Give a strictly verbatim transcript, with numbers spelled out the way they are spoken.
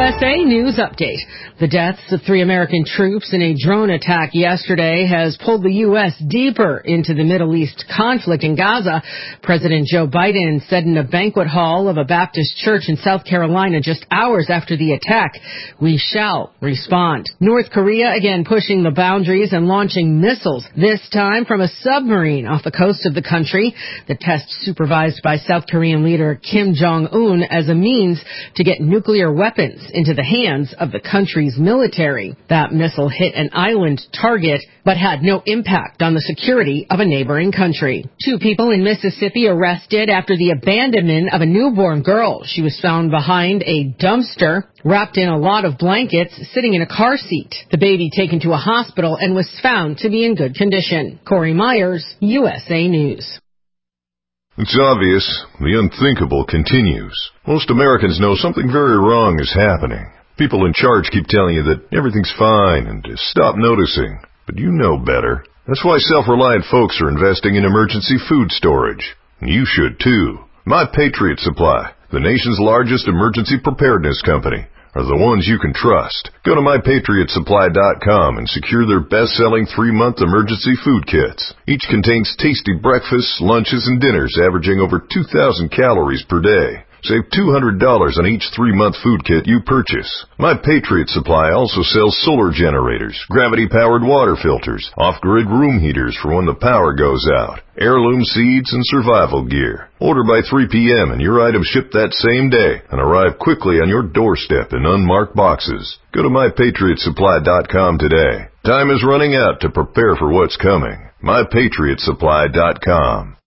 S A News Update. The deaths of three American troops in a drone attack yesterday has pulled the U S deeper into the Middle East conflict in Gaza. President Joe Biden said in a banquet hall of a Baptist church in South Carolina just hours after the attack, "We shall respond." North Korea again pushing the boundaries and launching missiles, this time from a submarine off the coast of the country. The test supervised by South Korean leader Kim Jong-un as a means to get nuclear weapons into the hands of the country's military. That missile hit an island target but had no impact on the security of a neighboring country. Two people in Mississippi arrested after the abandonment of a newborn girl. She was found behind a dumpster, wrapped in a lot of blankets, sitting in a car seat. The baby taken to a hospital and was found to be in good condition. Corey Myers, U S A News. It's obvious. The unthinkable continues. Most Americans know something very wrong is happening. People in charge keep telling you that everything's fine and to stop noticing. But you know better. That's why self-reliant folks are investing in emergency food storage. And you should too. My Patriot Supply, the nation's largest emergency preparedness company, are the ones you can trust. Go to my patriot supply dot com and secure their best-selling three-month emergency food kits. Each contains tasty breakfasts, lunches, and dinners averaging over two thousand calories per day. Save two hundred dollars on each three-month food kit you purchase. My Patriot Supply also sells solar generators, gravity-powered water filters, off-grid room heaters for when the power goes out, heirloom seeds, and survival gear. Order by three p.m. and your items ship that same day and arrive quickly on your doorstep in unmarked boxes. Go to my patriot supply dot com today. Time is running out to prepare for what's coming. my patriot supply dot com.